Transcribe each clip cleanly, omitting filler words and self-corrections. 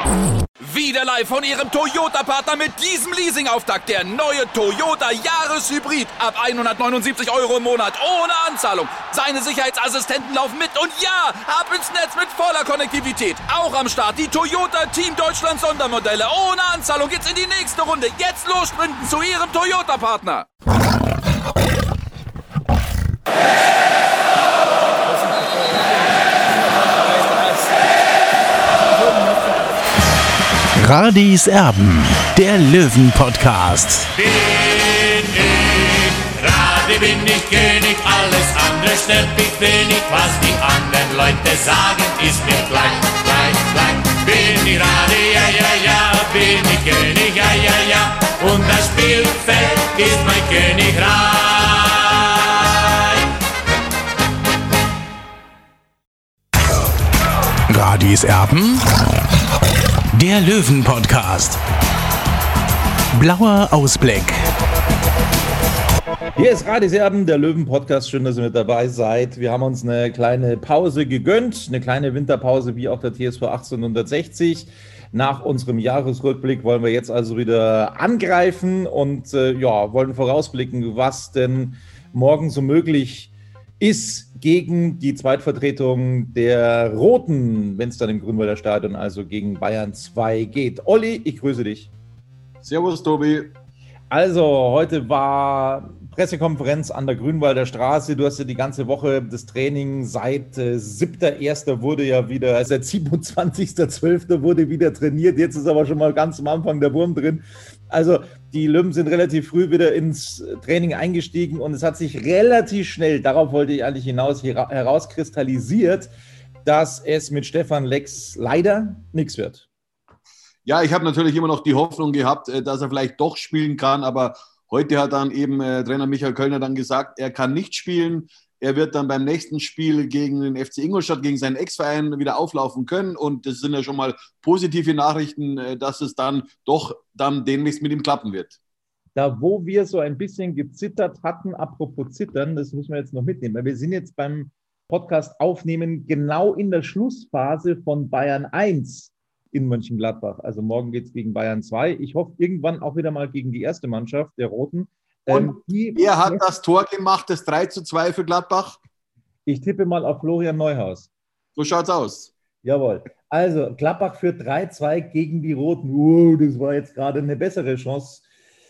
Wieder live von Ihrem Toyota-Partner mit diesem Leasing-Auftakt. Der neue Toyota Jahreshybrid. Ab 179 € im Monat. Ohne Anzahlung. Seine Sicherheitsassistenten laufen mit. Und ja, ab ins Netz mit voller Konnektivität. Auch am Start die Toyota Team Deutschland Sondermodelle. Ohne Anzahlung geht's in die nächste Runde. Jetzt los sprinten zu Ihrem Toyota-Partner. Radis Erben, der Löwen-Podcast. Bin ich, Radi bin ich König, alles andere stört mich wenig, was die anderen Leute sagen, ist mir gleich. Bin ich Radi, ja, bin ich König, ja, und das Spielfeld ist mein Königreich. Radis Erben, der Löwen-Podcast. Blauer Ausblick. Hier ist Radis Erben, der Löwen-Podcast. Schön, dass ihr mit dabei seid. Wir haben uns eine kleine Pause gegönnt, eine kleine Winterpause wie auch der TSV 1860. Nach unserem Jahresrückblick wollen wir jetzt also wieder angreifen und wollen vorausblicken, was denn morgen so möglich ist gegen die Zweitvertretung der Roten, wenn es dann im Grünwalder Stadion also gegen Bayern 2 geht. Olli, ich grüße dich. Servus, Tobi. Also, heute war Pressekonferenz an der Grünwalder Straße. Du hast ja die ganze Woche das Training seit 7.1. wurde ja wieder, seit 27.12. wurde wieder trainiert. Jetzt ist aber schon mal ganz am Anfang der Wurm drin. Also, die Löwen sind relativ früh wieder ins Training eingestiegen und es hat sich relativ schnell, darauf wollte ich eigentlich hinaus, herauskristallisiert, dass es mit Stefan Lex leider nichts wird. Ja, ich habe natürlich immer noch die Hoffnung gehabt, dass er vielleicht doch spielen kann, aber heute hat dann eben Trainer Michael Kölner dann gesagt, er kann nicht spielen. Er wird dann beim nächsten Spiel gegen den FC Ingolstadt, gegen seinen Ex-Verein wieder auflaufen können. Und das sind ja schon mal positive Nachrichten, dass es dann doch demnächst mit ihm klappen wird. Da, wo wir so ein bisschen gezittert hatten, apropos Zittern, das müssen wir jetzt noch mitnehmen, weil wir sind jetzt beim Podcast aufnehmen genau in der Schlussphase von Bayern 1 in Mönchengladbach. Also morgen geht es gegen Bayern 2. Ich hoffe irgendwann auch wieder mal gegen die erste Mannschaft der Roten. Und wer hat das Tor gemacht, das 3:2 für Gladbach? Ich tippe mal auf Florian Neuhaus. So schaut's aus. Jawohl. Also Gladbach führt 3:2 gegen die Roten. Das war jetzt gerade eine bessere Chance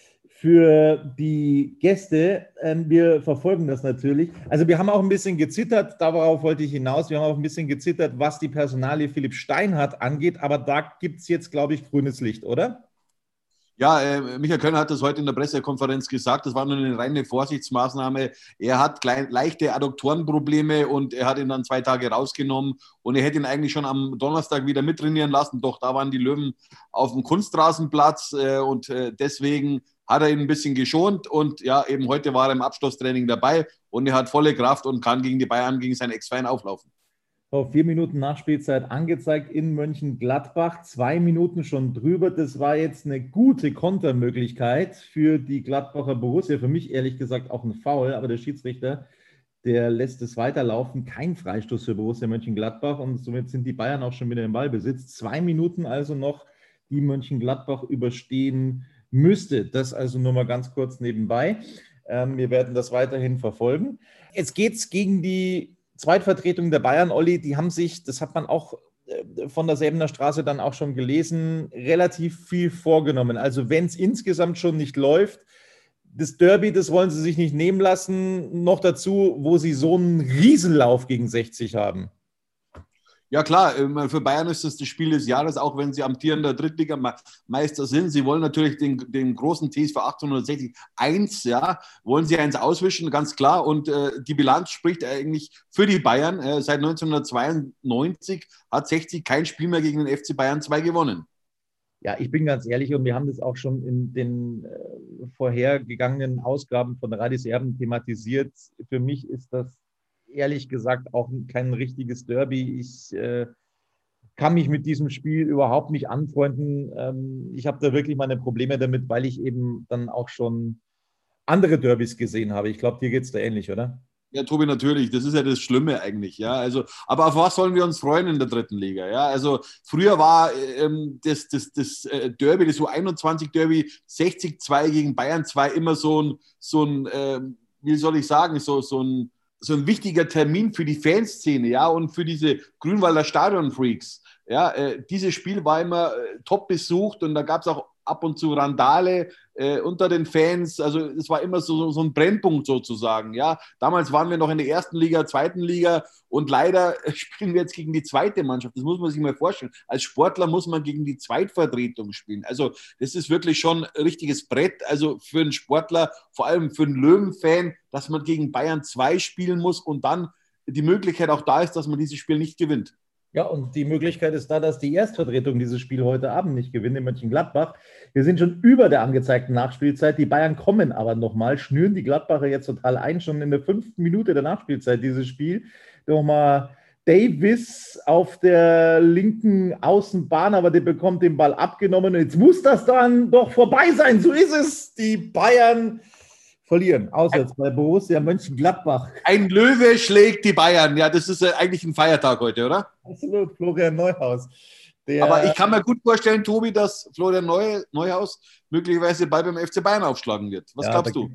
für die Gäste. Wir verfolgen das natürlich. Also wir haben auch ein bisschen gezittert, darauf wollte ich hinaus. Wir haben auch ein bisschen gezittert, was die Personalie Philipp Steinhardt angeht. Aber da gibt es jetzt, glaube ich, grünes Licht, oder? Ja, Michael Kölner hat das heute in der Pressekonferenz gesagt, das war nur eine reine Vorsichtsmaßnahme. Er hat leichte Adduktorenprobleme und er hat ihn dann 2 Tage rausgenommen und er hätte ihn eigentlich schon am Donnerstag wieder mittrainieren lassen, doch da waren die Löwen auf dem Kunstrasenplatz und deswegen hat er ihn ein bisschen geschont und ja, eben heute war er im Abschlusstraining dabei und er hat volle Kraft und kann gegen die Bayern, gegen seinen Ex-Verein auflaufen. 4 Minuten Nachspielzeit angezeigt in Mönchengladbach, 2 Minuten schon drüber. Das war jetzt eine gute Kontermöglichkeit für die Gladbacher Borussia. Für mich ehrlich gesagt auch ein Foul, aber der Schiedsrichter, der lässt es weiterlaufen. Kein Freistoß für Borussia Mönchengladbach und somit sind die Bayern auch schon wieder im Ballbesitz. 2 Minuten also noch, die Mönchengladbach überstehen müsste. Das also nur mal ganz kurz nebenbei. Wir werden das weiterhin verfolgen. Jetzt geht es gegen die Zweitvertretung der Bayern, Olli, die haben sich, das hat man auch von der Säbener Straße dann auch schon gelesen, relativ viel vorgenommen. Also wenn es insgesamt schon nicht läuft, das Derby, das wollen sie sich nicht nehmen lassen, noch dazu, wo sie so einen Riesenlauf gegen 60 haben. Ja klar, für Bayern ist das Spiel des Jahres, auch wenn sie amtierender Drittligameister sind. Sie wollen natürlich den großen TSV 1860 wollen sie eins auswischen, ganz klar. Und die Bilanz spricht eigentlich für die Bayern. Seit 1992 hat 60 kein Spiel mehr gegen den FC Bayern 2 gewonnen. Ja, ich bin ganz ehrlich und wir haben das auch schon in den vorhergegangenen Ausgaben von Radis Erben thematisiert. Für mich ist das ehrlich gesagt auch kein richtiges Derby. Ich kann mich mit diesem Spiel überhaupt nicht anfreunden. Ich habe da wirklich meine Probleme damit, weil ich eben dann auch schon andere Derbys gesehen habe. Ich glaube, dir geht es da ähnlich, oder? Ja, Tobi, natürlich. Das ist ja das Schlimme eigentlich. Ja, also, aber auf was sollen wir uns freuen in der dritten Liga? Ja, also früher war das Derby, das U21-Derby 60-2 gegen Bayern 2 immer so ein wie soll ich sagen, so ein wichtiger Termin für die Fanszene, ja, und für diese Grünwalder Stadion-Freaks. Ja, dieses Spiel war immer top besucht und da gab es auch ab und zu Randale unter den Fans. Also es war immer so ein Brennpunkt sozusagen. Ja, damals waren wir noch in der ersten Liga, zweiten Liga und leider spielen wir jetzt gegen die zweite Mannschaft. Das muss man sich mal vorstellen. Als Sportler muss man gegen die Zweitvertretung spielen. Also das ist wirklich schon ein richtiges Brett. Also für einen Sportler, vor allem für einen Löwen-Fan, dass man gegen Bayern 2 spielen muss und dann die Möglichkeit auch da ist, dass man dieses Spiel nicht gewinnt. Ja, und die Möglichkeit ist da, dass die Erstvertretung dieses Spiel heute Abend nicht gewinnt in Mönchengladbach. Wir sind schon über der angezeigten Nachspielzeit. Die Bayern kommen aber nochmal, schnüren die Gladbacher jetzt total ein, schon in der 5. Minute der Nachspielzeit dieses Spiel. Nochmal Davis auf der linken Außenbahn, aber der bekommt den Ball abgenommen. Und jetzt muss das dann doch vorbei sein. So ist es. Die Bayern verlieren, auswärts bei Borussia Mönchengladbach. Ein Löwe schlägt die Bayern. Ja, das ist eigentlich ein Feiertag heute, oder? Absolut, Florian Neuhaus. Aber ich kann mir gut vorstellen, Tobi, dass Florian Neuhaus möglicherweise bald beim FC Bayern aufschlagen wird. Was glaubst du?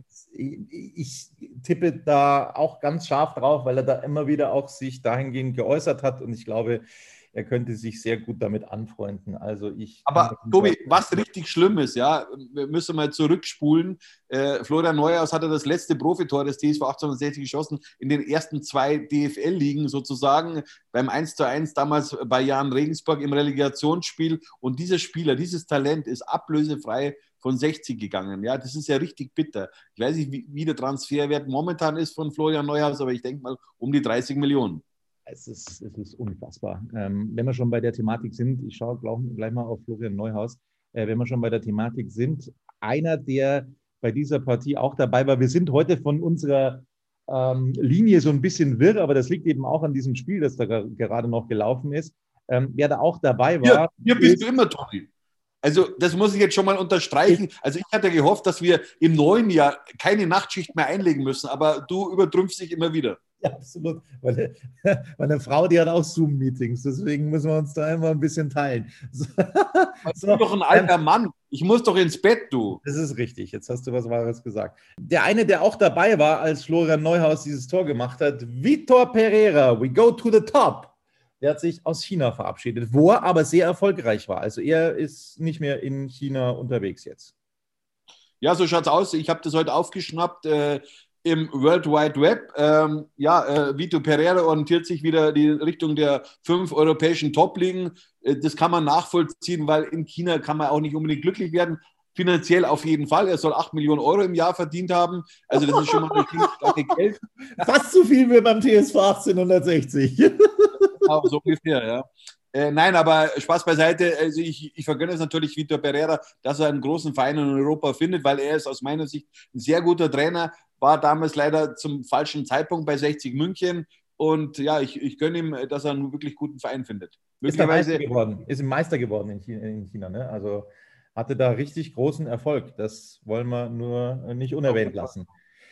Ich tippe da auch ganz scharf drauf, weil er da immer wieder auch sich dahingehend geäußert hat und ich glaube, er könnte sich sehr gut damit anfreunden. Aber Tobi, was richtig schlimm ist, ja, wir müssen mal zurückspulen. Florian Neuhaus hatte das letzte Profitor des TSV 1860 geschossen in den ersten 2 DFL-Ligen sozusagen, beim 1:1 damals bei Jan Regensburg im Relegationsspiel. Und dieser Spieler, dieses Talent ist ablösefrei von 60 gegangen. Ja, das ist ja richtig bitter. Ich weiß nicht, wie der Transferwert momentan ist von Florian Neuhaus, aber ich denke mal um die 30 Millionen. Es ist unfassbar. Wenn wir schon bei der Thematik sind, ich schaue gleich mal auf Florian Neuhaus, wenn wir schon bei der Thematik sind, einer, der bei dieser Partie auch dabei war, wir sind heute von unserer Linie so ein bisschen wirr, aber das liegt eben auch an diesem Spiel, das da gerade noch gelaufen ist. Wer da auch dabei war... Hier bist du immer, Tobi. Also das muss ich jetzt schon mal unterstreichen. Also ich hatte gehofft, dass wir im neuen Jahr keine Nachtschicht mehr einlegen müssen, aber du übertrümpfst dich immer wieder. Ja, absolut. Weil meine Frau, die hat auch Zoom-Meetings, deswegen müssen wir uns da immer ein bisschen teilen. So. Ich bin doch ein alter Mann. Ich muss doch ins Bett, du. Das ist richtig. Jetzt hast du was Wahres gesagt. Der eine, der auch dabei war, als Florian Neuhaus dieses Tor gemacht hat, Vitor Pereira, we go to the top. Der hat sich aus China verabschiedet, wo er aber sehr erfolgreich war. Also er ist nicht mehr in China unterwegs jetzt. Ja, so schaut's aus. Ich habe das heute aufgeschnappt im World Wide Web. Vitor Pereira orientiert sich wieder in Richtung der 5 europäischen Top-Ligen. Das kann man nachvollziehen, weil in China kann man auch nicht unbedingt glücklich werden. Finanziell auf jeden Fall. Er soll 8 Millionen Euro im Jahr verdient haben. Also das ist schon mal eine Stange Geld. Fast so viel wie beim TSV 1860. Genau, so ungefähr, ja. Nein, aber Spaß beiseite. Also ich vergönne es natürlich Vitor Pereira, dass er einen großen Verein in Europa findet, weil er ist aus meiner Sicht ein sehr guter Trainer, war damals leider zum falschen Zeitpunkt bei 60 München. Und ja, ich gönne ihm, dass er einen wirklich guten Verein findet. Ist Meister geworden in China, ne? Also hatte da richtig großen Erfolg. Das wollen wir nur nicht unerwähnt lassen.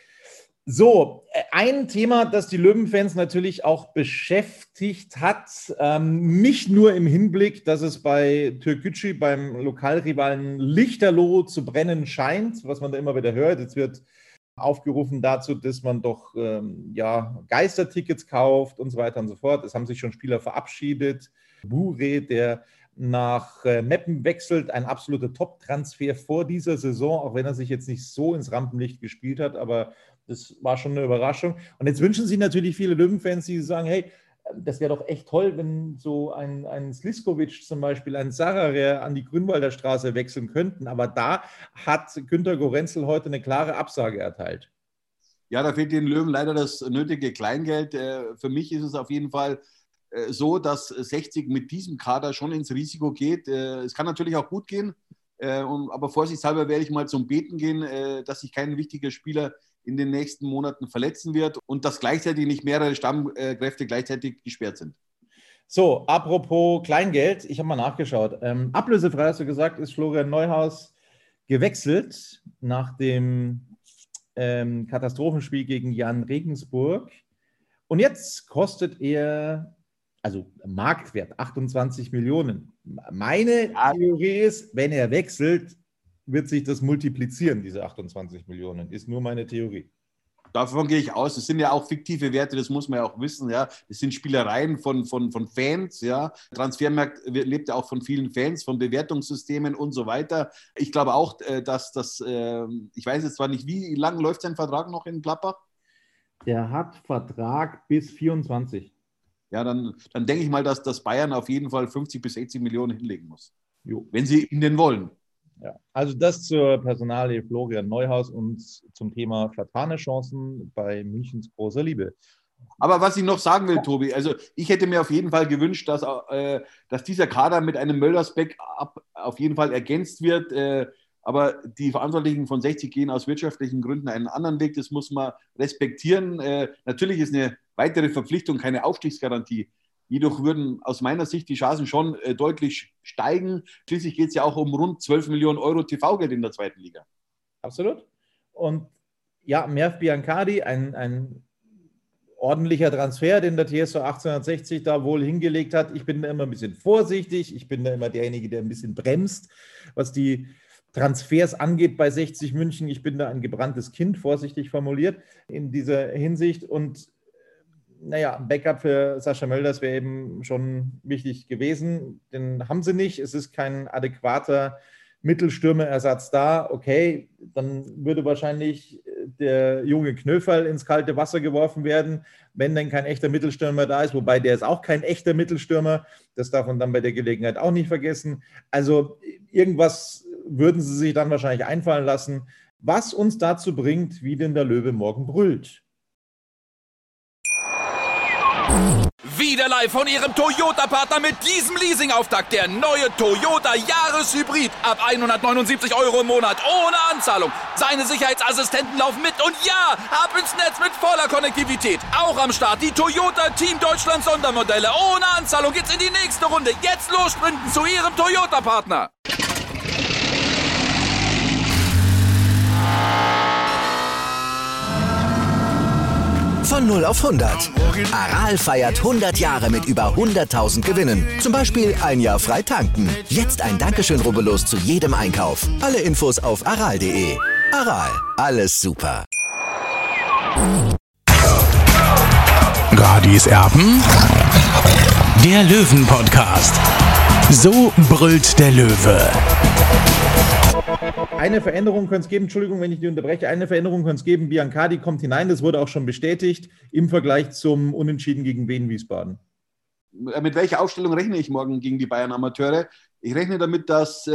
So, ein Thema, das die Löwenfans natürlich auch beschäftigt hat, nicht nur im Hinblick, dass es bei Türkgücü, beim Lokalrivalen Lichterloh zu brennen scheint, was man da immer wieder hört. Jetzt wird aufgerufen dazu, dass man doch Geistertickets kauft und so weiter und so fort. Es haben sich schon Spieler verabschiedet. Bure, der nach Meppen wechselt, ein absoluter Top-Transfer vor dieser Saison, auch wenn er sich jetzt nicht so ins Rampenlicht gespielt hat, aber das war schon eine Überraschung. Und jetzt wünschen sich natürlich viele Löwenfans, die sagen, hey, das wäre doch echt toll, wenn so ein Sliskovic zum Beispiel, ein Sarrer an die Grünwalder Straße wechseln könnten. Aber da hat Günter Gorenzel heute eine klare Absage erteilt. Ja, da fehlt den Löwen leider das nötige Kleingeld. Für mich ist es auf jeden Fall so, dass 60 mit diesem Kader schon ins Risiko geht. Es kann natürlich auch gut gehen, aber vorsichtshalber werde ich mal zum Beten gehen, dass sich kein wichtiger Spieler in den nächsten Monaten verletzen wird und dass gleichzeitig nicht mehrere Stammkräfte gleichzeitig gesperrt sind. So, apropos Kleingeld, ich habe mal nachgeschaut. Ablösefrei, hast du gesagt, ist Florian Neuhaus gewechselt nach dem Katastrophenspiel gegen Jan Regensburg. Und jetzt kostet er, also Marktwert, 28 Millionen. Meine Theorie ist, wenn er wechselt, wird sich das multiplizieren, diese 28 Millionen. Ist nur meine Theorie. Davon gehe ich aus. Das sind ja auch fiktive Werte, das muss man ja auch wissen. Ja. Das sind Spielereien von Fans. Ja. Transfermarkt lebt ja auch von vielen Fans, von Bewertungssystemen und so weiter. Ich glaube auch, dass das, ich weiß jetzt zwar nicht, wie lang läuft sein Vertrag noch in Gladbach? Der hat Vertrag bis 24. Ja, dann denke ich mal, dass Bayern auf jeden Fall 50 bis 60 Millionen hinlegen muss. Jo. Wenn sie ihn denn wollen. Ja, also das zur Personalie Florian Neuhaus und zum Thema vertane Chancen bei Münchens großer Liebe. Aber was ich noch sagen will, Tobi, also ich hätte mir auf jeden Fall gewünscht, dass dieser Kader mit einem Möllersbeck auf jeden Fall ergänzt wird. Aber die Verantwortlichen von 60 gehen aus wirtschaftlichen Gründen einen anderen Weg. Das muss man respektieren. Natürlich ist eine weitere Verpflichtung keine Aufstiegsgarantie. Jedoch würden aus meiner Sicht die Chancen schon deutlich steigen. Schließlich geht es ja auch um rund 12 Millionen Euro TV-Geld in der zweiten Liga. Absolut. Und ja, Merv Biancardi, ein ordentlicher Transfer, den der TSV 1860 da wohl hingelegt hat. Ich bin da immer ein bisschen vorsichtig. Ich bin da immer derjenige, der ein bisschen bremst, was die Transfers angeht bei 60 München. Ich bin da ein gebranntes Kind, vorsichtig formuliert, in dieser Hinsicht. Und naja, ein Backup für Sascha Mölders wäre eben schon wichtig gewesen. Den haben sie nicht. Es ist kein adäquater Mittelstürmerersatz da. Okay, dann würde wahrscheinlich der junge Knöferl ins kalte Wasser geworfen werden, wenn denn kein echter Mittelstürmer da ist. Wobei der ist auch kein echter Mittelstürmer. Das darf man dann bei der Gelegenheit auch nicht vergessen. Also irgendwas würden sie sich dann wahrscheinlich einfallen lassen, was uns dazu bringt, wie denn der Löwe morgen brüllt. Wieder live von Ihrem Toyota-Partner mit diesem Leasing-Auftakt. Der neue Toyota Jahreshybrid. Ab 179 Euro im Monat. Ohne Anzahlung. Seine Sicherheitsassistenten laufen mit. Und ja, ab ins Netz mit voller Konnektivität. Auch am Start die Toyota Team Deutschland Sondermodelle. Ohne Anzahlung geht's in die nächste Runde. Jetzt los sprinten zu Ihrem Toyota-Partner. Von 0 auf 100. Aral feiert 100 Jahre mit über 100.000 Gewinnen. Zum Beispiel ein Jahr frei tanken. Jetzt ein Dankeschön, rubbellos zu jedem Einkauf. Alle Infos auf aral.de. Aral, alles super. Radis Erben. Der Löwen-Podcast. So brüllt der Löwe. Eine Veränderung könnte es geben, Entschuldigung, wenn ich die unterbreche, eine Veränderung könnte es geben, Biancardi kommt hinein, das wurde auch schon bestätigt, im Vergleich zum Unentschieden gegen Wien Wiesbaden. Mit welcher Aufstellung rechne ich morgen gegen die Bayern-Amateure? Ich rechne damit, dass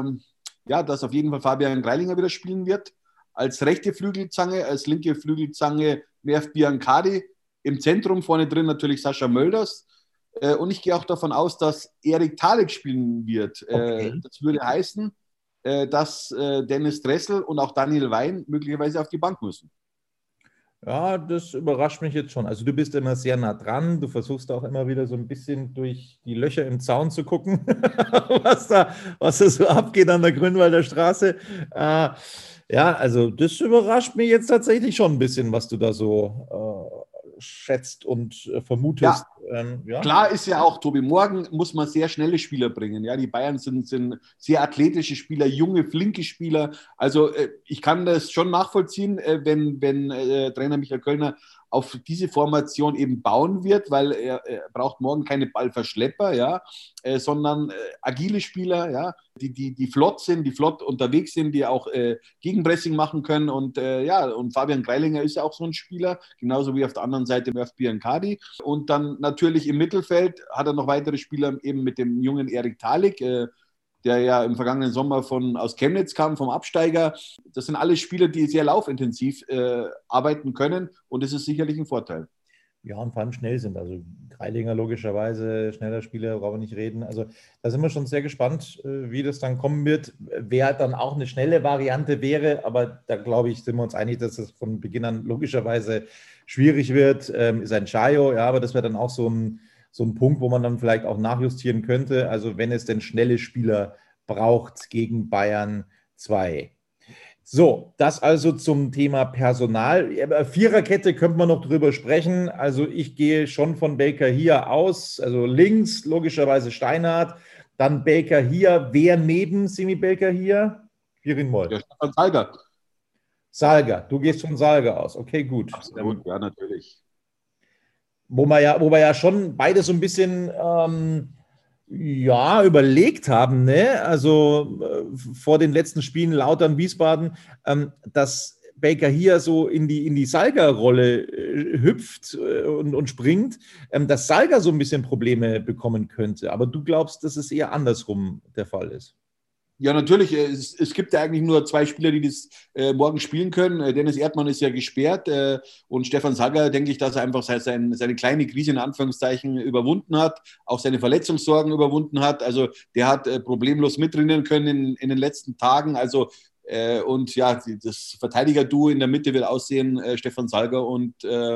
auf jeden Fall Fabian Greilinger wieder spielen wird, als rechte Flügelzange, als linke Flügelzange Merv Biancardi, im Zentrum vorne drin natürlich Sascha Mölders. Und ich gehe auch davon aus, dass Erik Thalek spielen wird. Okay. Das würde heißen, dass Dennis Dressel und auch Daniel Wein möglicherweise auf die Bank müssen. Ja, das überrascht mich jetzt schon. Also du bist immer sehr nah dran, du versuchst auch immer wieder so ein bisschen durch die Löcher im Zaun zu gucken, was da so abgeht an der Grünwalder Straße. Ja, also das überrascht mich jetzt tatsächlich schon ein bisschen, was du da so schätzt und vermutest. Ja. Klar ist ja auch, Tobi, morgen muss man sehr schnelle Spieler bringen. Ja, die Bayern sind sehr athletische Spieler, junge, flinke Spieler. Also ich kann das schon nachvollziehen, wenn Trainer Michael Kölner auf diese Formation eben bauen wird, weil er braucht morgen keine Ballverschlepper, ja, sondern agile Spieler, ja, die flott sind, die flott unterwegs sind, die auch Gegenpressing machen können und Fabian Greilinger ist ja auch so ein Spieler, genauso wie auf der anderen Seite Merv Biancardi. Und dann natürlich im Mittelfeld hat er noch weitere Spieler, eben mit dem jungen Erik Thalek, der ja im vergangenen Sommer aus Chemnitz kam, vom Absteiger. Das sind alles Spieler, die sehr laufintensiv arbeiten können und das ist sicherlich ein Vorteil. Ja, und vor allem schnell sind. Also Greilinger logischerweise, schneller Spieler, brauchen wir nicht reden. Also da sind wir schon sehr gespannt, wie das dann kommen wird. Wer dann auch eine schnelle Variante wäre, aber da glaube ich, sind wir uns einig, dass es von Beginn an logischerweise schwierig wird, ist ein Chayo, ja, aber das wäre dann auch so ein Punkt, wo man dann vielleicht auch nachjustieren könnte. Also wenn es denn schnelle Spieler braucht gegen Bayern 2. So, das also zum Thema Personal. Viererkette könnte man noch drüber sprechen. Also ich gehe schon von Baker hier aus. Also links logischerweise Steinhardt, dann Baker hier. Wer neben Semi Baker hier? Quirin Moll. Ja, Stefan Salga. Salga, du gehst von Salga aus. Okay, gut. Absolut, ja, natürlich. Wo wir ja schon beide so ein bisschen überlegt haben, ne? Also vor den letzten Spielen Lautern, Wiesbaden, dass Baker hier so in die Salga-Rolle hüpft und springt, dass Salga so ein bisschen Probleme bekommen könnte. Aber du glaubst, dass es eher andersrum der Fall ist? Ja, natürlich. Es gibt ja eigentlich nur 2 Spieler, die das morgen spielen können. Dennis Erdmann ist ja gesperrt und Stefan Salga, denke ich, dass er einfach seine kleine Krise in Anführungszeichen überwunden hat, auch seine Verletzungssorgen überwunden hat. Also der hat problemlos mittrainieren können in den letzten Tagen. Also und ja, das Verteidiger-Duo in der Mitte wird aussehen, Stefan Salga und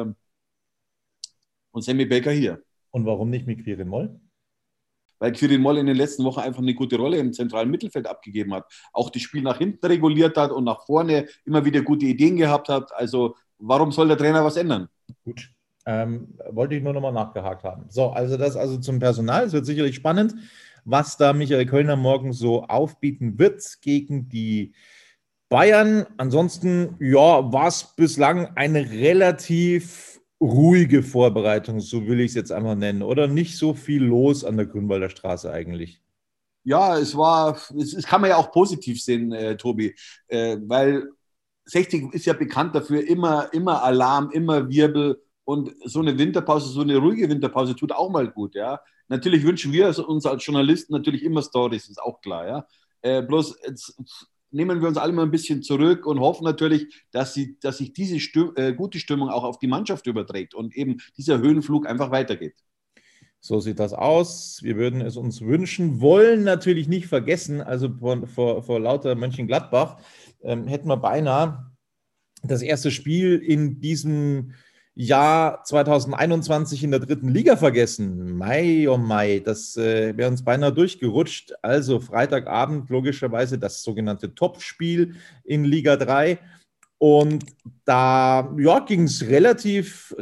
Semi Baker hier. Und warum nicht mit Quirin Moll? Weil Quirin Moll in den letzten Wochen einfach eine gute Rolle im zentralen Mittelfeld abgegeben hat. Auch das Spiel nach hinten reguliert hat und nach vorne immer wieder gute Ideen gehabt hat. Also warum soll der Trainer was ändern? Gut, wollte ich nur nochmal nachgehakt haben. So, also das also zum Personal. Es wird sicherlich spannend, was da Michael Kölner morgen so aufbieten wird gegen die Bayern. Ansonsten, ja, war es bislang eine relativ ruhige Vorbereitung, so will ich es jetzt einfach nennen, oder? Nicht so viel los an der Grünwalder Straße eigentlich. Ja, es kann man ja auch positiv sehen, Tobi, weil 60 ist ja bekannt dafür, immer Alarm, immer Wirbel und so eine Winterpause, so eine ruhige Winterpause tut auch mal gut, ja. Natürlich wünschen wir uns als Journalisten natürlich immer Storys, ist auch klar, ja. Bloß jetzt nehmen wir uns alle mal ein bisschen zurück und hoffen natürlich, dass sich diese gute Stimmung auch auf die Mannschaft überträgt und eben dieser Höhenflug einfach weitergeht. So sieht das aus. Wir würden es uns wünschen, wollen natürlich nicht vergessen, also vor lauter Mönchengladbach hätten wir beinahe das erste Spiel in diesem Jahr 2021 in der 3. Liga vergessen. Mai, oh Mai, das wäre uns beinahe durchgerutscht. Also Freitagabend logischerweise das sogenannte Topspiel in Liga 3. Und da ging es relativ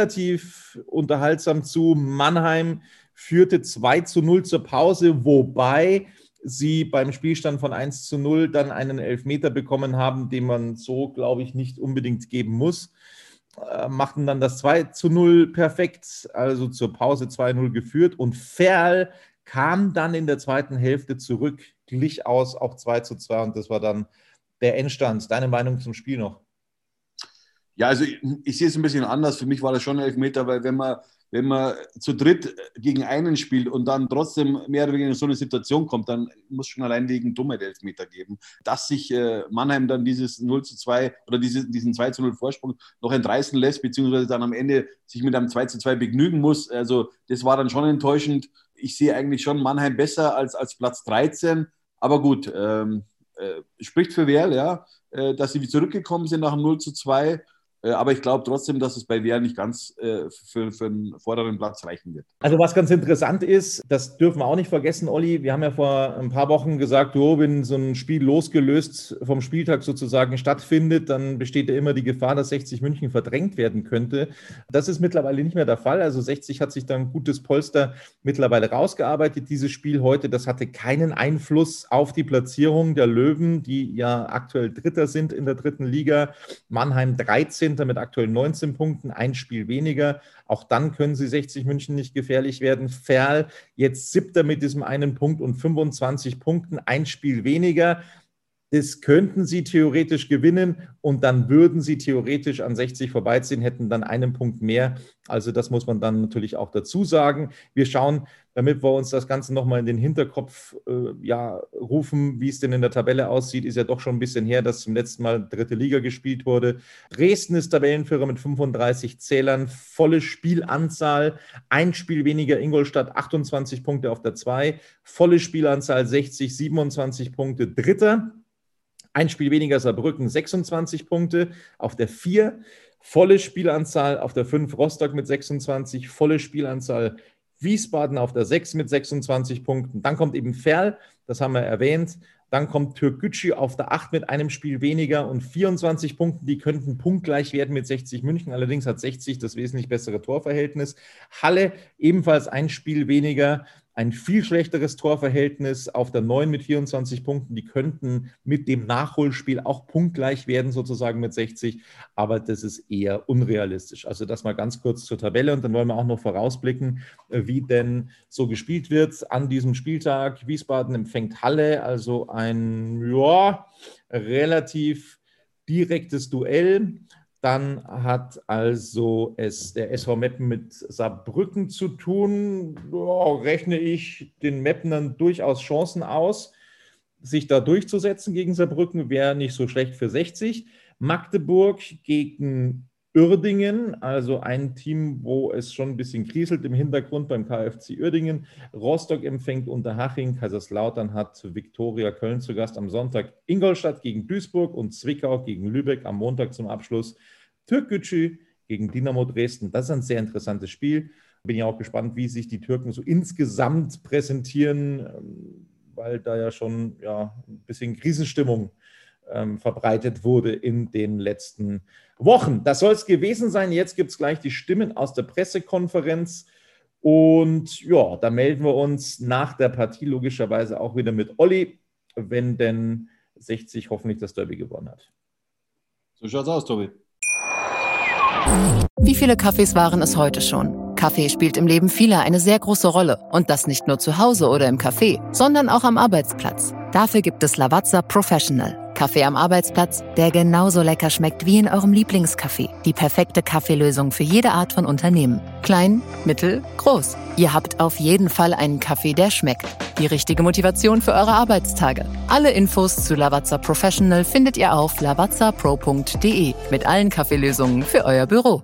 unterhaltsam zu. Mannheim führte 2:0 zur Pause, wobei sie beim Spielstand von 1:0 dann einen Elfmeter bekommen haben, den man so, glaube ich, nicht unbedingt geben muss. Machten dann das 2:0 perfekt, also zur Pause 2:0 geführt. Und Ferl kam dann in der zweiten Hälfte zurück, glich aus, auch 2:2. Und das war dann der Endstand. Deine Meinung zum Spiel noch? Ja, also ich sehe es ein bisschen anders. Für mich war das schon ein Elfmeter, weil wenn man zu dritt gegen einen spielt und dann trotzdem mehr oder weniger in so eine Situation kommt, dann muss schon allein wegen Dummheit Elfmeter geben. Dass sich Mannheim dann dieses 0:2 oder diesen 2:0 Vorsprung noch entreißen lässt, beziehungsweise dann am Ende sich mit einem 2:2 begnügen muss, also das war dann schon enttäuschend. Ich sehe eigentlich schon Mannheim besser als Platz 13, aber gut, spricht für Werl, ja, dass sie zurückgekommen sind nach dem 0:2. Aber ich glaube trotzdem, dass es bei Werl nicht ganz für einen vorderen Platz reichen wird. Also was ganz interessant ist, das dürfen wir auch nicht vergessen, Olli, wir haben ja vor ein paar Wochen gesagt, wenn so ein Spiel losgelöst vom Spieltag sozusagen stattfindet, dann besteht ja immer die Gefahr, dass 60 München verdrängt werden könnte. Das ist mittlerweile nicht mehr der Fall. Also 60 hat sich dann ein gutes Polster mittlerweile rausgearbeitet. Dieses Spiel heute, das hatte keinen Einfluss auf die Platzierung der Löwen, die ja aktuell Dritter sind in der 3. Liga. Mannheim 13. mit aktuell 19 Punkten, ein Spiel weniger. Auch dann können sie 60 München nicht gefährlich werden. Ferl jetzt 7. mit diesem einen Punkt und 25 Punkten, ein Spiel weniger. Das könnten sie theoretisch gewinnen und dann würden sie theoretisch an 60 vorbeiziehen, hätten dann einen Punkt mehr. Also das muss man dann natürlich auch dazu sagen. Wir schauen, damit wir uns das Ganze nochmal in den Hinterkopf rufen, wie es denn in der Tabelle aussieht, ist ja doch schon ein bisschen her, dass zum letzten Mal 3. Liga gespielt wurde. Dresden ist Tabellenführer mit 35 Zählern, volle Spielanzahl, ein Spiel weniger. Ingolstadt 28 Punkte auf der 2, volle Spielanzahl 60, 27 Punkte, Dritter. Ein Spiel weniger Saarbrücken, 26 Punkte auf der 4. Volle Spielanzahl auf der 5 Rostock mit 26. Volle Spielanzahl Wiesbaden auf der 6 mit 26 Punkten. Dann kommt eben Verl, das haben wir erwähnt. Dann kommt Türkgücü auf der 8 mit einem Spiel weniger und 24 Punkten. Die könnten punktgleich werden mit 60 München. Allerdings hat 60 das wesentlich bessere Torverhältnis. Halle ebenfalls ein Spiel weniger, ein viel schlechteres Torverhältnis auf der 9 mit 24 Punkten. Die könnten mit dem Nachholspiel auch punktgleich werden, sozusagen mit 60. Aber das ist eher unrealistisch. Also das mal ganz kurz zur Tabelle. Und dann wollen wir auch noch vorausblicken, wie denn so gespielt wird an diesem Spieltag. Wiesbaden empfängt Halle, also ein relativ direktes Duell. Dann hat also der SV Meppen mit Saarbrücken zu tun. Rechne ich den Meppenern durchaus Chancen aus, sich da durchzusetzen gegen Saarbrücken. Wäre nicht so schlecht für 60. Magdeburg gegen Uerdingen, also ein Team, wo es schon ein bisschen kriselt im Hintergrund beim KFC Uerdingen. Rostock empfängt Unterhaching. Kaiserslautern hat Viktoria Köln zu Gast am Sonntag. Ingolstadt gegen Duisburg und Zwickau gegen Lübeck am Montag zum Abschluss. Türkgücü gegen Dynamo Dresden. Das ist ein sehr interessantes Spiel. Bin ja auch gespannt, wie sich die Türken so insgesamt präsentieren, weil da ja schon ein bisschen Krisenstimmung verbreitet wurde in den letzten Wochen. Das soll es gewesen sein. Jetzt gibt es gleich die Stimmen aus der Pressekonferenz. Und da melden wir uns nach der Partie logischerweise auch wieder mit Olli, wenn denn 60 hoffentlich das Derby gewonnen hat. So schaut's aus, Tobi. Wie viele Kaffees waren es heute schon? Kaffee spielt im Leben vieler eine sehr große Rolle. Und das nicht nur zu Hause oder im Café, sondern auch am Arbeitsplatz. Dafür gibt es Lavazza Professional. Kaffee am Arbeitsplatz, der genauso lecker schmeckt wie in eurem Lieblingscafé. Die perfekte Kaffeelösung für jede Art von Unternehmen. Klein, mittel, groß. Ihr habt auf jeden Fall einen Kaffee, der schmeckt. Die richtige Motivation für eure Arbeitstage. Alle Infos zu Lavazza Professional findet ihr auf lavazzapro.de mit allen Kaffeelösungen für euer Büro.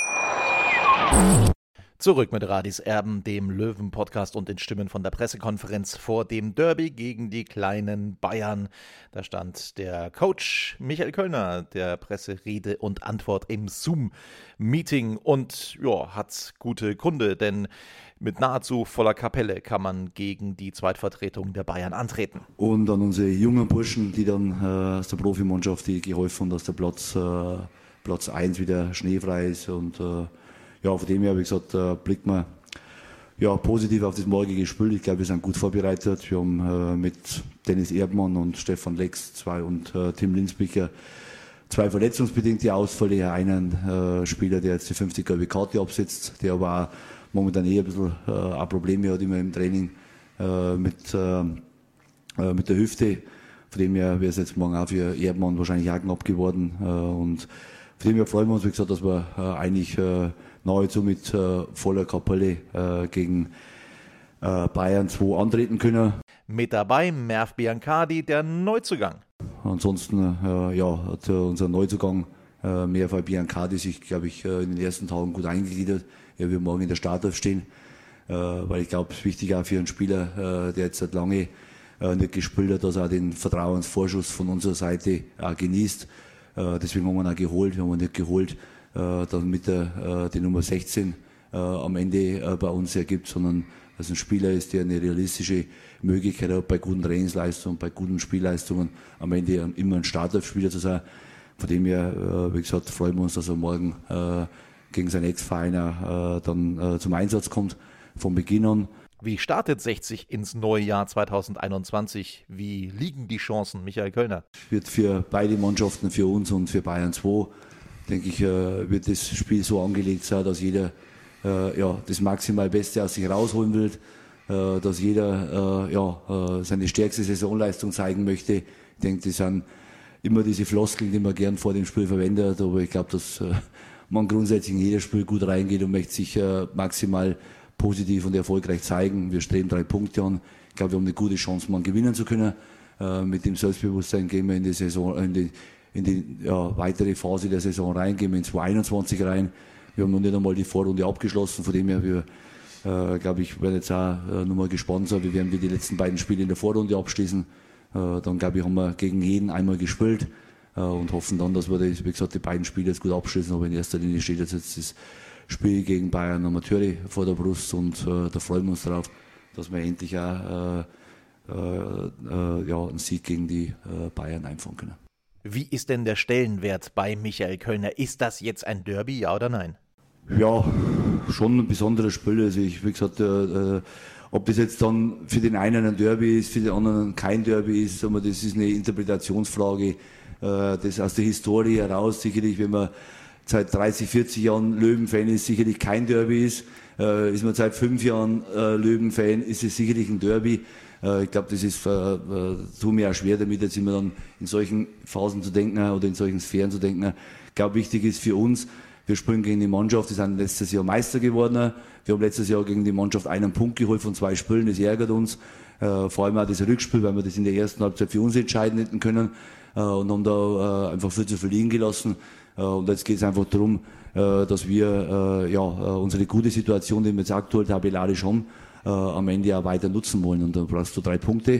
Zurück mit Radis Erben, dem Löwen-Podcast und den Stimmen von der Pressekonferenz vor dem Derby gegen die kleinen Bayern. Da stand der Coach Michael Kölner der Presserede und Antwort im Zoom-Meeting und hat gute Kunde, denn mit nahezu voller Kapelle kann man gegen die Zweitvertretung der Bayern antreten. Und an unsere jungen Burschen, die dann aus der Profimannschaft, die geholfen haben, dass der Platz 1 wieder schneefrei ist und von dem her habe ich gesagt, blicken wir positiv auf das morgige Spiel. Ich glaube, wir sind gut vorbereitet. Wir haben mit Dennis Erdmann und Stefan Lex und Tim Linsbicher 2 verletzungsbedingte Ausfälle. Einen Spieler, der jetzt die 50 gelbe Karte absetzt, der aber auch momentan ein bisschen Probleme hat immer im Training mit der Hüfte. Von dem her wäre es jetzt morgen auch für Erdmann wahrscheinlich auch knapp geworden. Und von dem her freuen wir uns, wie gesagt, dass wir eigentlich nahezu mit voller Kapelle gegen Bayern 2 antreten können. Mit dabei Merv Biancardi, der Neuzugang. Ansonsten hat unser Neuzugang Merv Biancardi sich, glaube ich, in den ersten Tagen gut eingegliedert. Er wird morgen in der Startelf stehen, weil ich glaube, es ist wichtig auch für einen Spieler, der jetzt seit lange nicht gespielt hat, dass er auch den Vertrauensvorschuss von unserer Seite genießt. Deswegen haben wir ihn auch geholt. Wir haben ihn nicht geholt, damit er die Nummer 16 am Ende bei uns ergibt, sondern dass ein Spieler ist, der eine realistische Möglichkeit hat, bei guten Trainingsleistungen, bei guten Spielleistungen am Ende immer ein Startelfspieler zu sein. Von dem her, wie gesagt, freuen wir uns, dass er morgen gegen seinen Ex-Verein dann zum Einsatz kommt, von Beginn an. Wie startet 60 ins neue Jahr 2021? Wie liegen die Chancen, Michael Kölner? Wird für beide Mannschaften, für uns und für Bayern 2, denke ich, wird das Spiel so angelegt sein, dass jeder das maximal Beste aus sich rausholen will, dass jeder seine stärkste Saisonleistung zeigen möchte. Ich denke, das sind immer diese Floskeln, die man gern vor dem Spiel verwendet, aber ich glaube, dass man grundsätzlich in jedes Spiel gut reingeht und möchte sich maximal positiv und erfolgreich zeigen. Wir streben 3 Punkte an. Ich glaube, wir haben eine gute Chance, mal gewinnen zu können. Mit dem Selbstbewusstsein gehen wir in die Saison, in die weitere Phase der Saison rein, gehen wir in 2021 rein. Wir haben noch nicht einmal die Vorrunde abgeschlossen, von dem her wir, glaube ich, werden jetzt auch nochmal gespannt sein, wie werden wir die letzten beiden Spiele in der Vorrunde abschließen. Dann, glaube ich, haben wir gegen jeden einmal gespielt und hoffen dann, dass wir, wie gesagt, die beiden Spiele jetzt gut abschließen. Aber in erster Linie steht jetzt das Spiel gegen Bayern Amateure vor der Brust und da freuen wir uns darauf, dass wir endlich auch einen Sieg gegen die Bayern einfahren können. Wie ist denn der Stellenwert bei Michael Kölner? Ist das jetzt ein Derby, ja oder nein? Ja, schon ein besonderes Spiel. Also wie gesagt, ob das jetzt dann für den einen ein Derby ist, für den anderen kein Derby ist, aber das ist eine Interpretationsfrage. Das aus der Historie heraus, sicherlich, wenn man seit 30, 40 Jahren Löwen-Fan ist, sicherlich kein Derby ist. Ist man seit 5 Jahren Löwen-Fan, ist es sicherlich ein Derby. Ich glaube, das ist tut mir auch schwer damit, jetzt immer dann in solchen Phasen zu denken oder in solchen Sphären zu denken. Ich glaube, wichtig ist für uns, wir spielen gegen die Mannschaft, die sind letztes Jahr Meister geworden. Wir haben letztes Jahr gegen die Mannschaft einen Punkt geholt von 2 Spielen, das ärgert uns. Vor allem auch das Rückspiel, weil wir das in der ersten Halbzeit für uns entscheiden hätten können und haben da einfach viel zu verlieren gelassen. Und jetzt geht es einfach darum, dass wir unsere gute Situation, die wir jetzt aktuell tabellarisch haben, am Ende auch weiter nutzen wollen. Und da brauchst du 3 Punkte.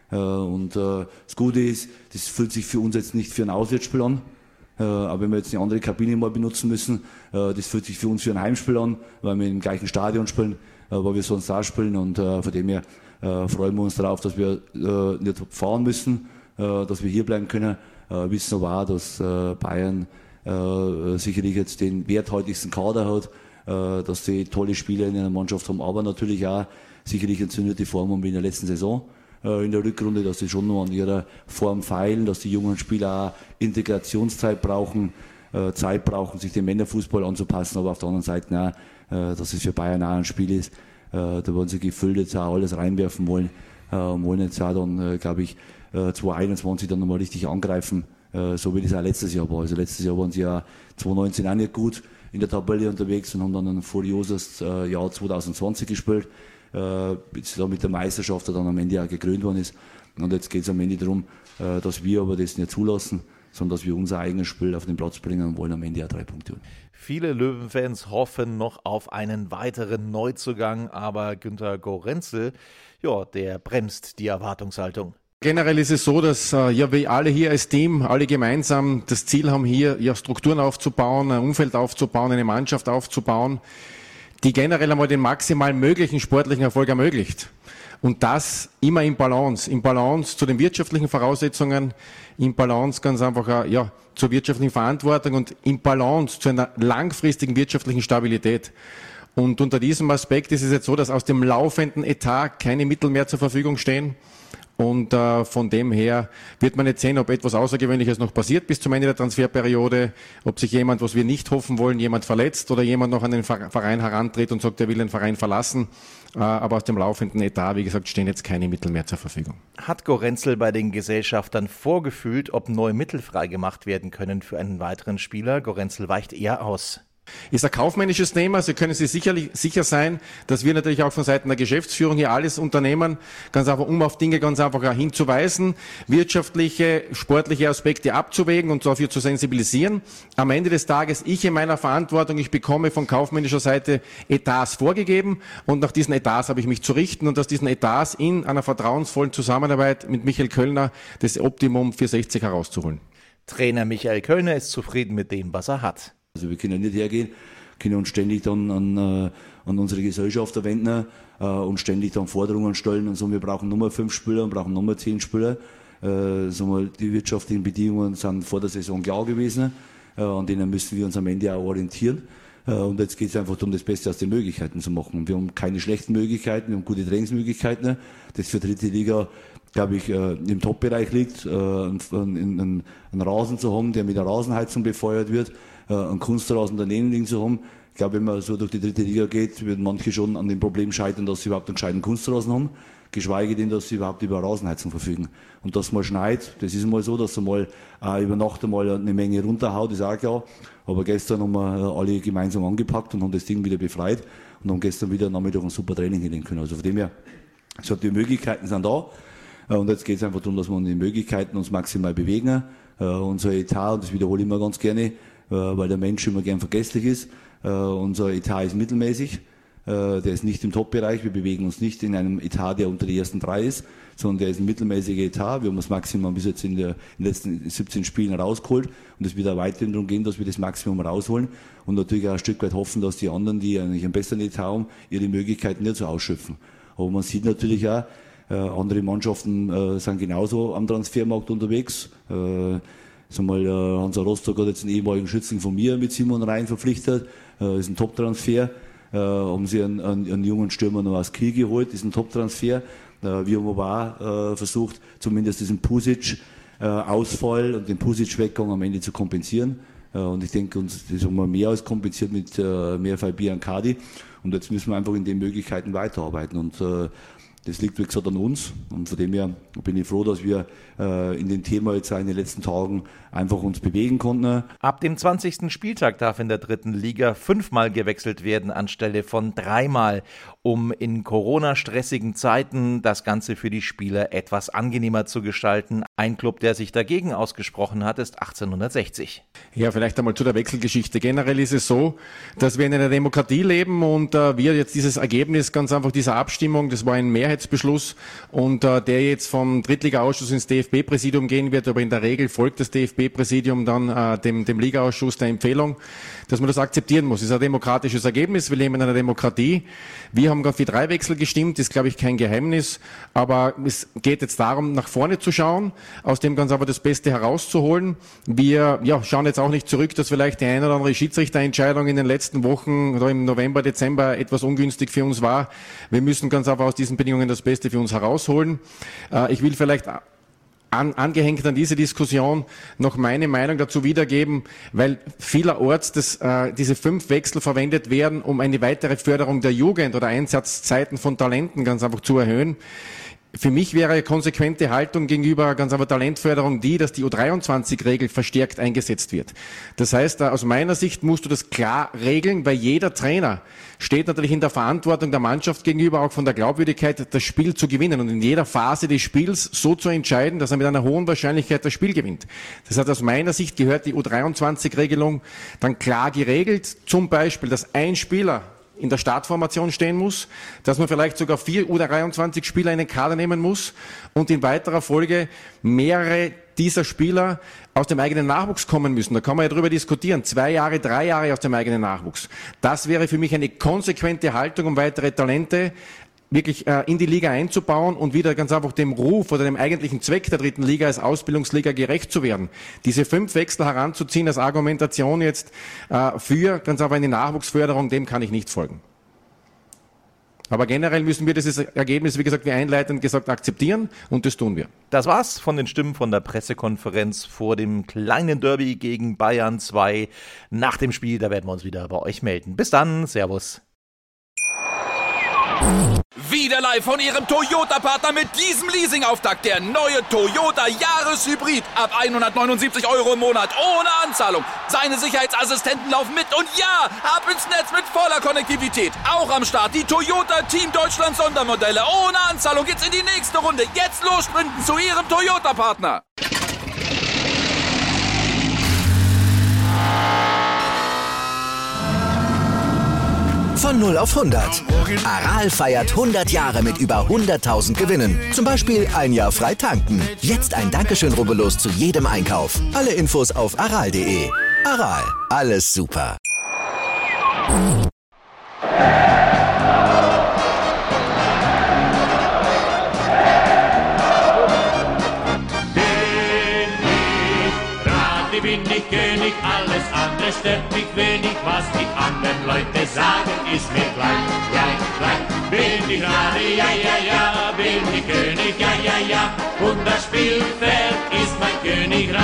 Das Gute ist, das fühlt sich für uns jetzt nicht für ein Auswärtsspiel an. Aber wenn wir jetzt eine andere Kabine mal benutzen müssen, das fühlt sich für uns für ein Heimspiel an, weil wir im gleichen Stadion spielen, wo wir sonst da spielen. Und von dem her freuen wir uns darauf, dass wir nicht fahren müssen, dass wir hier bleiben können. Wissen aber auch, dass Bayern sicherlich jetzt den werthaltigsten Kader hat, dass sie tolle Spieler in einer Mannschaft haben, aber natürlich auch sicherlich entzündete Form haben wie in der letzten Saison. In der Rückrunde, dass sie schon noch an ihrer Form feilen, dass die jungen Spieler auch Integrationszeit brauchen, Zeit brauchen, sich dem Männerfußball anzupassen, aber auf der anderen Seite auch, dass es für Bayern auch ein Spiel ist, da wollen sie gefüllt jetzt auch alles reinwerfen wollen, wollen jetzt auch dann, glaube ich, 2021 dann nochmal richtig angreifen, so wie das auch letztes Jahr war. Also letztes Jahr waren sie ja 2019 auch nicht gut in der Tabelle unterwegs und haben dann ein furioses Jahr 2020 gespielt, bis da mit der Meisterschaft dann am Ende auch gekrönt worden ist. Und jetzt geht es am Ende darum, dass wir aber das nicht zulassen, sondern dass wir unser eigenes Spiel auf den Platz bringen und wollen am Ende auch 3 Punkte holen. Viele Löwenfans hoffen noch auf einen weiteren Neuzugang, aber Günter Gorenzel, der bremst die Erwartungshaltung. Generell ist es so, dass wir alle hier als Team, alle gemeinsam das Ziel haben, hier Strukturen aufzubauen, ein Umfeld aufzubauen, eine Mannschaft aufzubauen, die generell einmal den maximal möglichen sportlichen Erfolg ermöglicht. Und das immer im Balance zu den wirtschaftlichen Voraussetzungen, im Balance ganz einfach zur wirtschaftlichen Verantwortung und im Balance zu einer langfristigen wirtschaftlichen Stabilität. Und unter diesem Aspekt ist es jetzt so, dass aus dem laufenden Etat keine Mittel mehr zur Verfügung stehen. Und von dem her wird man jetzt sehen, ob etwas Außergewöhnliches noch passiert bis zum Ende der Transferperiode, ob sich jemand, was wir nicht hoffen wollen, jemand verletzt oder jemand noch an den Verein herantritt und sagt, er will den Verein verlassen. Aber aus dem laufenden Etat, wie gesagt, stehen jetzt keine Mittel mehr zur Verfügung. Hat Gorenzel bei den Gesellschaftern vorgefühlt, ob neue Mittel freigemacht werden können für einen weiteren Spieler? Gorenzel weicht eher aus. Ist ein kaufmännisches Thema. Sie können sich sicher sein, dass wir natürlich auch von Seiten der Geschäftsführung hier alles unternehmen, ganz einfach, um auf Dinge ganz einfach hinzuweisen, wirtschaftliche, sportliche Aspekte abzuwägen und dafür zu sensibilisieren. Am Ende des Tages, ich in meiner Verantwortung, ich bekomme von kaufmännischer Seite Etats vorgegeben und nach diesen Etats habe ich mich zu richten und aus diesen Etats in einer vertrauensvollen Zusammenarbeit mit Michael Kölner das Optimum für 60 herauszuholen. Trainer Michael Kölner ist zufrieden mit dem, was er hat. Also wir können nicht hergehen, können uns ständig dann an unsere Gesellschafter wenden und ständig dann Forderungen stellen und so, wir brauchen Nummer 5 Spieler und brauchen Nummer 10 Spieler. Die wirtschaftlichen Bedingungen sind vor der Saison klar gewesen, an denen müssen wir uns am Ende auch orientieren. Und jetzt geht es einfach darum, das Beste aus den Möglichkeiten zu machen. Wir haben keine schlechten Möglichkeiten, wir haben gute Trainingsmöglichkeiten, das für 3. Liga, glaube ich, im Top-Bereich liegt, einen Rasen zu haben, der mit der Rasenheizung befeuert wird, einen Kunstrasen daneben liegen zu haben. Ich glaube, wenn man so durch die 3. Liga geht, würden manche schon an dem Problem scheitern, dass sie überhaupt einen gescheiten Kunstrasen haben, geschweige denn, dass sie überhaupt über eine Rasenheizung verfügen. Und dass mal schneit, das ist mal so, dass mal über Nacht einmal eine Menge runterhaut, ist auch klar. Aber gestern haben wir alle gemeinsam angepackt und haben das Ding wieder befreit und haben gestern wieder Nachmittag ein super Training hinlegen können. Also von dem her, die Möglichkeiten sind da. Und jetzt geht es einfach darum, dass wir die Möglichkeiten uns maximal bewegen. Unser Etat, und das wiederhole ich immer ganz gerne, weil der Mensch immer gern vergesslich ist. Unser Etat ist mittelmäßig. Der ist nicht im Top-Bereich. Wir bewegen uns nicht in einem Etat, der unter die ersten 3 ist, sondern der ist ein mittelmäßiger Etat. Wir haben das Maximum bis jetzt in den letzten 17 Spielen rausgeholt. Und es wird auch weiterhin darum gehen, dass wir das Maximum rausholen. Und natürlich auch ein Stück weit hoffen, dass die anderen, die eigentlich einen besseren Etat haben, ihre Möglichkeiten nicht so ausschöpfen. Aber man sieht natürlich auch, andere Mannschaften sind genauso am Transfermarkt unterwegs. Hansa Rostock hat jetzt einen ehemaligen Schützen von mir mit Simon Rhein verpflichtet. Ist ein Top-Transfer. Haben sie einen jungen Stürmer noch aus Kiel geholt, ist ein Top-Transfer. Wir haben aber auch versucht, zumindest diesen Pusic-Ausfall und den Pusic-Weggang am Ende zu kompensieren. Und ich denke, das haben wir mehr als kompensiert mit Mirfai Biancardi. Und jetzt müssen wir einfach in den Möglichkeiten weiterarbeiten. Und das liegt, wie gesagt, an uns. Und von dem her bin ich froh, dass wir in dem Thema jetzt in den letzten Tagen einfach uns bewegen konnten. Ab dem 20. Spieltag darf in der 3. Liga 5-mal gewechselt werden anstelle von 3-mal, um in Corona-stressigen Zeiten das Ganze für die Spieler etwas angenehmer zu gestalten. Ein Club, der sich dagegen ausgesprochen hat, ist 1860. Ja, vielleicht einmal zu der Wechselgeschichte. Generell ist es so, dass wir in einer Demokratie leben und wir jetzt dieses Ergebnis, ganz einfach dieser Abstimmung, das war ein Mehrheitsbeschluss und der jetzt vom Drittliga-Ausschuss ins DFB-Präsidium gehen wird, aber in der Regel folgt das DFB-Präsidium dann dem Liga-Ausschuss der Empfehlung, dass man das akzeptieren muss. Es ist ein demokratisches Ergebnis, wir leben in einer Demokratie. Wir haben für 3 Wechsel gestimmt, ist, glaube ich, kein Geheimnis, aber es geht jetzt darum, nach vorne zu schauen, aus dem ganz einfach das Beste herauszuholen. Wir schauen jetzt auch nicht zurück, dass vielleicht die eine oder andere Schiedsrichterentscheidung in den letzten Wochen oder im November, Dezember etwas ungünstig für uns war. Wir müssen ganz einfach aus diesen Bedingungen das Beste für uns herausholen. Ich will vielleicht angehängt an diese Diskussion noch meine Meinung dazu wiedergeben, weil vielerorts diese 5 Wechsel verwendet werden, um eine weitere Förderung der Jugend oder Einsatzzeiten von Talenten ganz einfach zu erhöhen. Für mich wäre eine konsequente Haltung gegenüber ganz einfach Talentförderung dass die U23-Regel verstärkt eingesetzt wird. Das heißt, aus meiner Sicht musst du das klar regeln, weil jeder Trainer steht natürlich in der Verantwortung der Mannschaft gegenüber, auch von der Glaubwürdigkeit, das Spiel zu gewinnen und in jeder Phase des Spiels so zu entscheiden, dass er mit einer hohen Wahrscheinlichkeit das Spiel gewinnt. Das heißt, aus meiner Sicht gehört die U23-Regelung dann klar geregelt, zum Beispiel, dass ein Spieler in der Startformation stehen muss, dass man vielleicht sogar 4 U23-Spieler in den Kader nehmen muss und in weiterer Folge mehrere dieser Spieler aus dem eigenen Nachwuchs kommen müssen. Da kann man ja drüber diskutieren. 2 Jahre, 3 Jahre aus dem eigenen Nachwuchs. Das wäre für mich eine konsequente Haltung, um weitere Talente wirklich in die Liga einzubauen und wieder ganz einfach dem Ruf oder dem eigentlichen Zweck der 3. Liga als Ausbildungsliga gerecht zu werden. Diese 5 Wechsel heranzuziehen als Argumentation jetzt für ganz einfach eine Nachwuchsförderung, dem kann ich nicht folgen. Aber generell müssen wir dieses Ergebnis, wie gesagt, wie einleitend gesagt, akzeptieren und das tun wir. Das war's von den Stimmen von der Pressekonferenz vor dem kleinen Derby gegen Bayern 2. Nach dem Spiel, da werden wir uns wieder bei euch melden. Bis dann, Servus. Wieder live von Ihrem Toyota-Partner mit diesem Leasing-Auftakt. Der neue Toyota Jahreshybrid. Ab 179 € im Monat. Ohne Anzahlung. Seine Sicherheitsassistenten laufen mit. Und ja, ab ins Netz mit voller Konnektivität. Auch am Start die Toyota Team Deutschland Sondermodelle. Ohne Anzahlung geht's in die nächste Runde. Jetzt los sprinten zu Ihrem Toyota-Partner. Von 0 auf 100. Aral feiert 100 Jahre mit über 100.000 Gewinnen. Zum Beispiel ein Jahr frei tanken. Jetzt ein Dankeschön, rubbellos zu jedem Einkauf. Alle Infos auf aral.de. Aral, alles super. Bin ich König, alles andere stört mich wenig, was die anderen Leute sagen, ist mir gleich. Bin ich Rade, ja, bin ich König, ja, und das Spielfeld ist mein Königreich.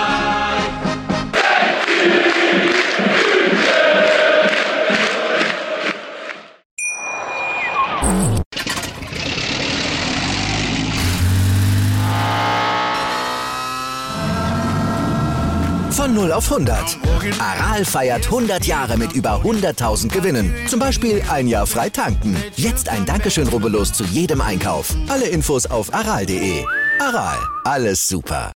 Von 0 auf 100. Aral feiert 100 Jahre mit über 100.000 Gewinnen. Zum Beispiel ein Jahr frei tanken. Jetzt ein Dankeschön, rubbellos zu jedem Einkauf. Alle Infos auf aral.de. Aral, alles super.